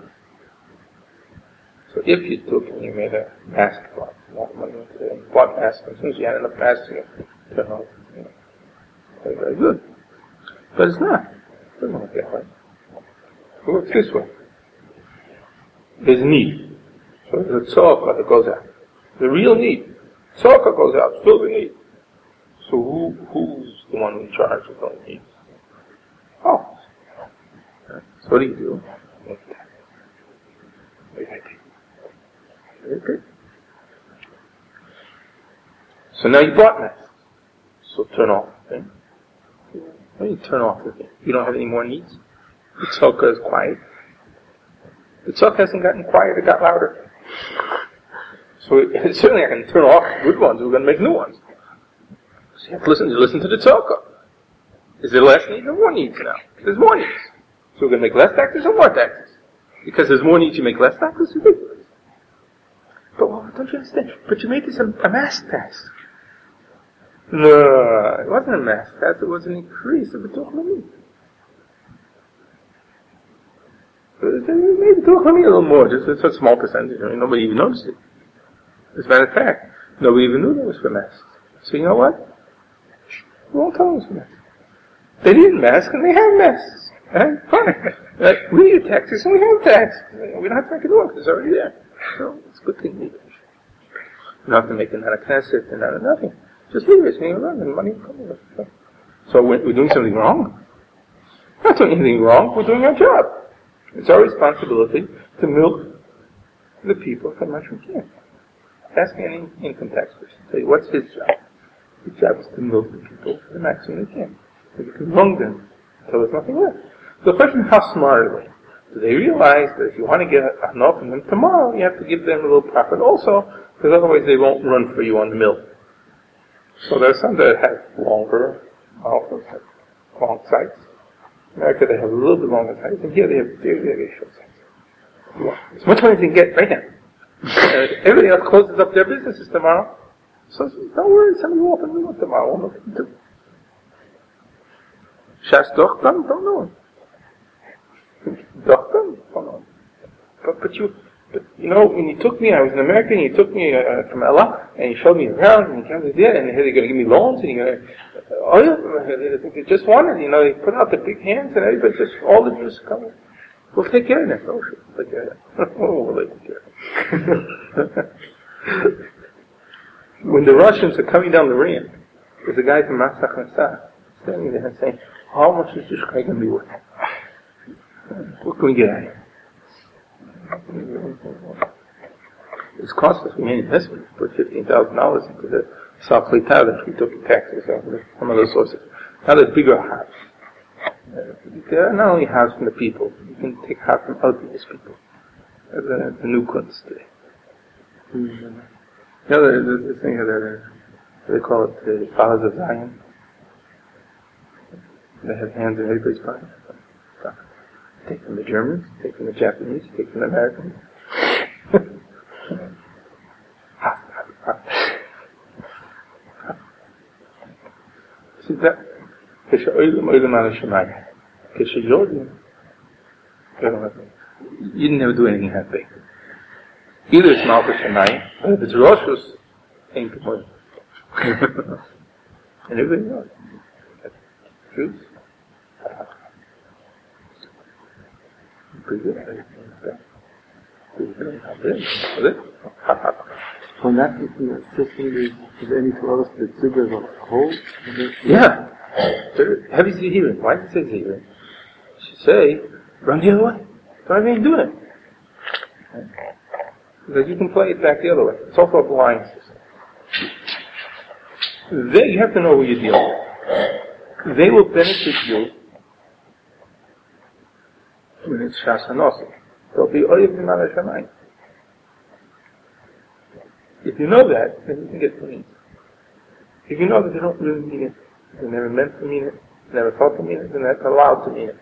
So if you took and you made a mask fund, a lot of money into it, and bought masks, as soon as you had enough masks, you turn out, you know, very, very good. But it's not. It doesn't work that way. It works this way. There's need. So there's a tzorka that goes out. The real need. Tzorka goes out, fill the need. So who, who's the one in charge of those needs? Oh. So what do you do? Very good. So now you bought masks. So turn off the thing. Why do you turn off the thing? You don't have any more needs? The tzorka is quiet. The tzorka hasn't gotten quiet, it got louder. So it, certainly I can turn off good ones, we're going to make new ones. So you have to listen, you listen to the tzorka. Is there less needs or more needs now? There's more needs. So we're going to make less taxes or more taxes? Because there's more needs, you make less taxes? Ridiculous. But well, don't you understand? But you made this a, a mass tax. No, it wasn't a mass tax, it was an increase of the Bitul Chlamid. They made the Bitul Chlamid a little more, just a small percentage. I mean, nobody even noticed it. As a matter of fact, nobody even knew that was for masks. So you know what? We won't tell them it was for masks. They needed masks and they have masks. Right? Fine. Like, we need taxes and we have taxes. We don't have to make it work, it's already there. So it's a good thing we do. You don't have to make it not a Knesset and not a nothing. Just leave it, hang around, and money will come with it. So we're, we're doing something wrong? We're not doing anything wrong, we're doing our job. It's our responsibility to milk the people as much as we can. Ask any income tax person, tell you what's his job. His job is to milk the people for the maximum they can. If you can wrong them until there's nothing left. So the question is, how smart are they? Do they realize that if you want to get enough from them tomorrow, you have to give them a little profit also, because otherwise they won't run for you on the mill. So there are some that have longer offers, have long sites. In America they have a little bit longer sites, and here they have very, very short sites. As much money as you can get right now. Uh, everybody else closes up their businesses tomorrow. So don't worry, somebody will open the window tomorrow. We'll look into it. Shas doch dann, don't know. Doch dann, don't know. But, but you, but you know, when you took me, I was in America, and you took me uh, from Ella, and you showed me around, and you came to there, and they're going to give me loans, and you're going to, uh, oh yeah, they just wanted, you know, they put out the big hands, and everybody just, all the Jews come. We'll take care of that. Oh, sure, we'll take care of that. Oh, we'll take care of that. When the Russians are coming down the ramp, there's a guy from Matzach Nasa standing there and saying, how much is this guy going to be worth? What can we get out of here? It's cost us, we made an investment, put fifteen thousand dollars into the South Flita that we took in taxes out of some of those sources. Now there's bigger house. Uh, there are not only house from the people, you can take house from other people's people. That's the, the new kunst today. Mm-hmm. You know, the, the, the thing that they call it the Fathers of Zion. They have hands in everybody's pocket. Take from the Germans, take from the Japanese, take from the Americans. See that? You didn't never do anything that big. Either it's Malchus Shemayim, but if it's Roshus, ain't the point. And everybody knows. Jews. Pretty good. Pretty good. From that system, is any to us that Zubra is a whole? Yeah. Heavy Zehirin. Why does it say Zehirin? It should say, run the other way. Don't even do it. Because you can play it back the other way. It's also a blind system. They, you have to know who you're dealing with. They will benefit you when it's Shasanosim. They'll be Oyev V'Mala Shamayim. If you know that, then you can get clean. If you know that they don't really mean it, they never meant to mean it, never thought to mean it, then they're allowed to mean it.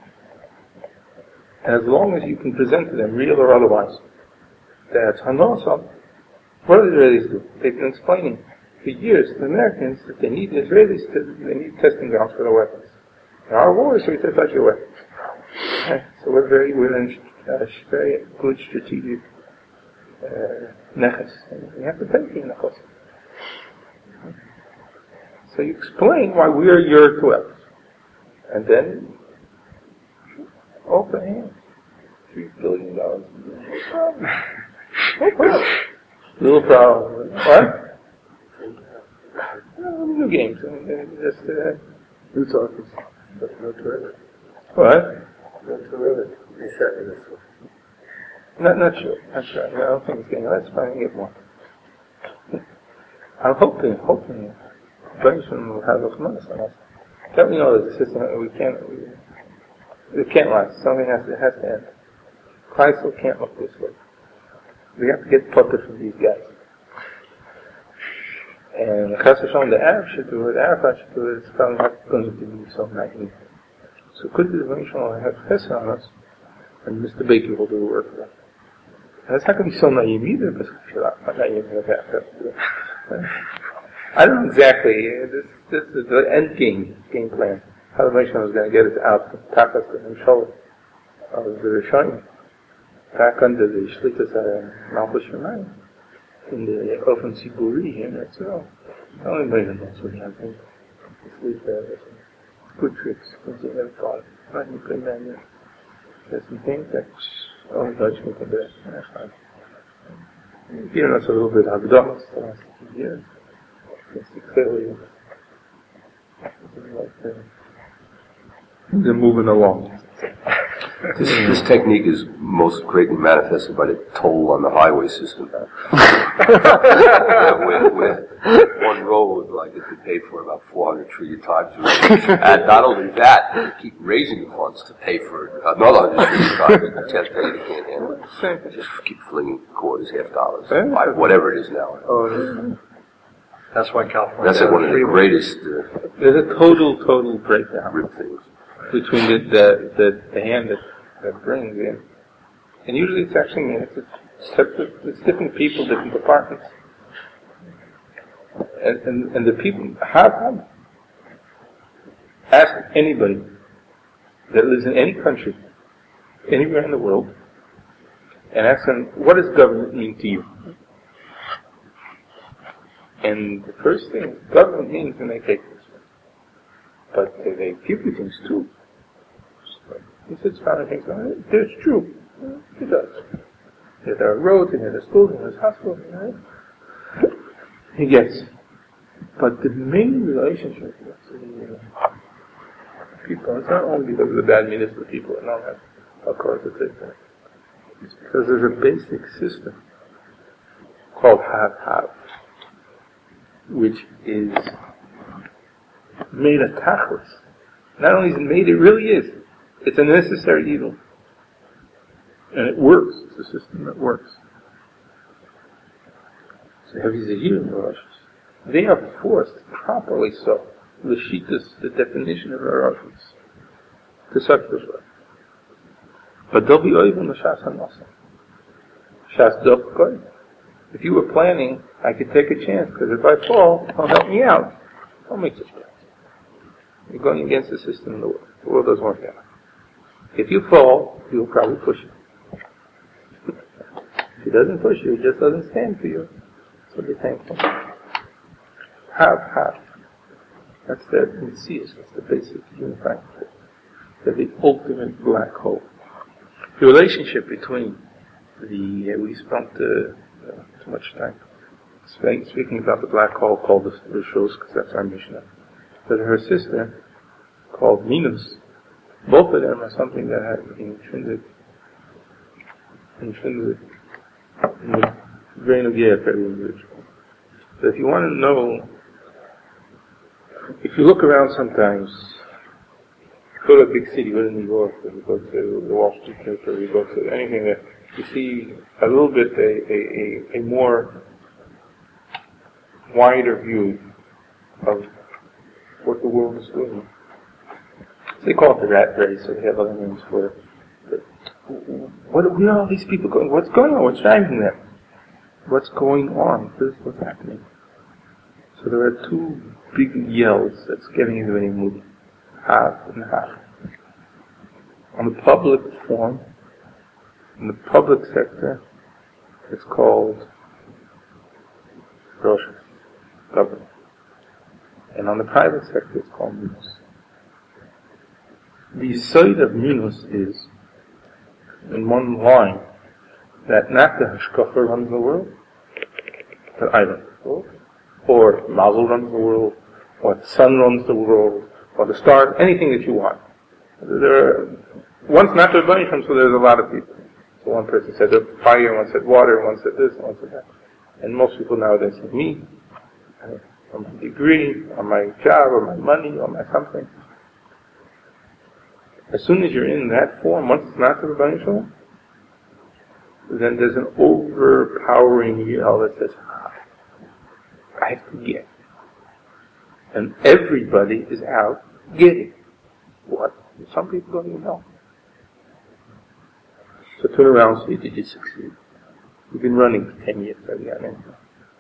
And as long as you can present to them, real or otherwise, that Hanosam, what do the Israelis do? They've been explaining for years to the Americans that they need the Israelis, to, they need testing grounds for their weapons. In our wars, so we test out your weapons. Okay? So we're very, we're in a very good strategic uh, nechas. And we have to take the nechas. So you explain why we're your twelve. And then, open hands. Three billion dollars. No problem. Little problem. What? No, new games. I mean, just, uh, New talkers. But no toilet. what? No toilet. Reset in this one. Not, not sure. Not sure. I don't think it's getting less. Probably get more. I'm hoping, hoping, Benjamin will have those months on us. That we know that the system, we can't, we, it can't last. Something has to, it has to end. Kleisel can't look this way. We have to get puppet from these guys. And Chas Hashem, the Arab should do it, the Arafat should do it, it's probably not going to be so naive. So could the Rebbeinu Shalom have Chesed on us, and Mister Baker will do the work for us. That's not going to be so naive either, but not naive in the I don't know exactly, this, this is the end game, game plan. How the Rebbeinu Shalom is going to get us out from Takas to Mshalom of the Rishonim. Back under the Shlitas uh, Malchus Shemayim, in the Ofen Siburi here in Israel. The only way knows what happened. Sleep there. Good tricks. Things you never thought. Not you good man there. There's some things that only Dutchmen can do. That's fine. Given us a little bit of Hagdamos the last few years. You can see clearly things are moving along. This, this technique is most greatly manifested by the toll on the highway system. where, where one road, like, it could pay for about four hundred trillion times. And not only that, they keep raising the funds to pay for another one hundred trillion times. The tenth pay they can't handle it. Just keep flinging quarters, half dollars, five, whatever it is now. Oh, that's why California. That's like one of the greatest. Uh, There's a total, total breakdown rip things. between the, the, the, the hand that, that brings in. And usually it's actually, I mean, it's, separate, it's different people, different departments. And, and, and the people have, have. Ask anybody that lives in any country, anywhere in the world, and ask them, what does government mean to you? And the first thing government means when they take this one. But they, they give you things too. He sits down and thinks, oh, it's true. It does. Yeah, there are roads, and there are schools, and there's hospitals, right? He gets. But the main relationship with the uh, people, it's not only because of the bad municipal people that don't have a cause to take that. It's because there's a basic system called have-have, which is made of tachlis. Not only is it made, it really is. It's a necessary evil. And it works. It's a system that works. So have these Zahirim Roshas. They are forced, properly so, the Shitas, the definition of our Roshas, to such a way. But they'll be oivim l'shas hanasa. Shas dofkoy. If you were planning, I could take a chance, because if I fall, it'll help me out. Don't make such plans. You're going against the system of the world. The world doesn't work out. If you fall, he will probably push you. If he doesn't push you, he just doesn't stand for you. That's what you're thankful. Have, have. That's the Messias. That's the basic unifying force. They're the ultimate black hole. The relationship between the, uh, we spent uh, uh, too much time speaking about the black hole called the Rishos, because that's our Mishnah. But her sister, called Minus, both of them are something that have intrinsic, intrinsic, in the brain of yeah, for every individual. So if you want to know, if you look around sometimes, go to a big city, go to New York, or you go to the Wall Street Church, or you go to anything that you see a little bit a, a, a, a more wider view of what the world is doing. They call it the rat race, or they have other names for it. But what are, where are all these people going? What's going on? What's driving them? What's going on? This is what's happening. So there are two big yells that's getting into any mood. Have and have. On the public form, in the public sector, it's called Rosh, government. And on the private sector, it's called Minus. The side of Minus is, in one line, that not the Hashkafa runs the world, but I run the world, or Mazel runs the world, or the sun runs the world, or the stars, anything that you want. There are, one's not the bunny from, so there's a lot of people. So one person said fire, one said water, one said this, one said that. And most people nowadays say me, or my degree, or my job, or my money, or my something. As soon as you're in that form, once it's not the bunny show, then there's an overpowering yell that says, ah, I have to get. And everybody is out getting. What? Some people don't even know. So turn around and say, did you succeed? You've been running for ten years, have you got anything?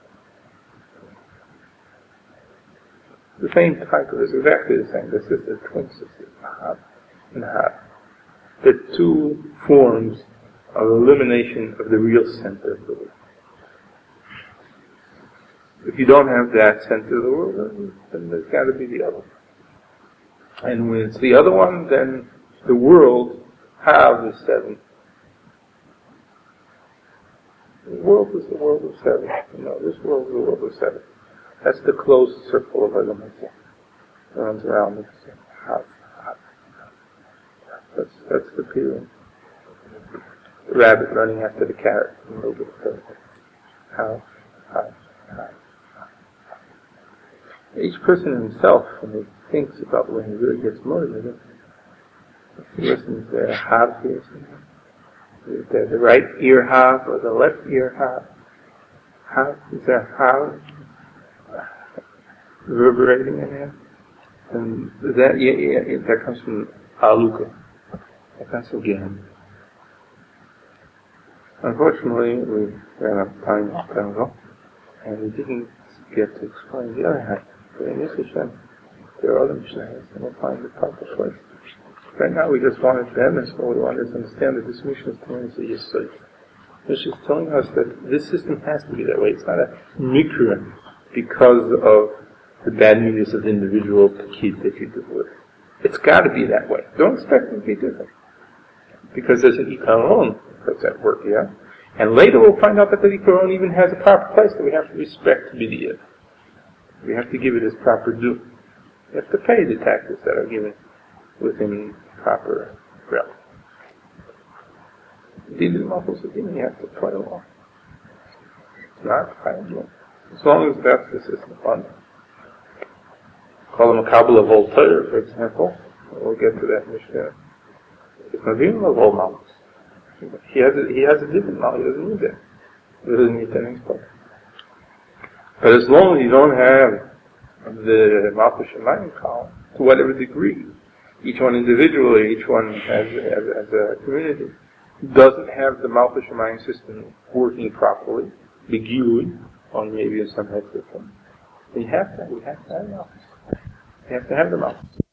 The same cycle is exactly the same. This is the twin sisters, Ahab and Ahab. The two forms of elimination of the real center of the world. If you don't have that center of the world, then there's got to be the other one. And when it's the other one, then the world have the seven. The world is the world of seven. You know, this world is the world of seven. That's the closed circle of elements that runs around the half, half, half. That's, that's the pyramid. The rabbit running after the carrot. A little bit further. Half, half, half. Each person himself, when he thinks about when he really gets motivated, he listens to half here, the, the right ear half or the left ear half. Half is there half reverberating in there, and that yeah, yeah, that comes from aluka. That comes from Gyan. Unfortunately, we ran out of time a time ago, and we didn't get to explain the other half. But in this Hashem, there are other Mishnahs, and we'll find the proper place. Right now, we just wanted to end this, but we wanted to understand that this Mishnah is telling us a Yesod. Mishnah is telling us that this system has to be that way. It's not a mikra because of the bad news of the individual kid that you deal with. It's got to be that way. Don't expect it to be different. Because there's an ikaron that's at work here. And later we'll find out that the ikaron even has a proper place that we have to respect b'di'ev. We have to give it its proper due. We have to pay the taxes that are given within proper realm. Indeed, in Malchus Adin, you have to play along. It's not viable. As long as that's the system fund. Call him a Kabbalah Voltaire, for example. We'll get to that Mishnah. It's not even a whole Malchus. He has a, he has a different knowledge. He doesn't need that. He doesn't need that anymore. But as long as you don't have the Malchus Shemayim column, to whatever degree, each one individually, each one as, as, as a community, doesn't have the Malchus Shemayim system working properly, begilui, on maybe in some head system, you have to, you have to have Malchus. You have to have the Malchus.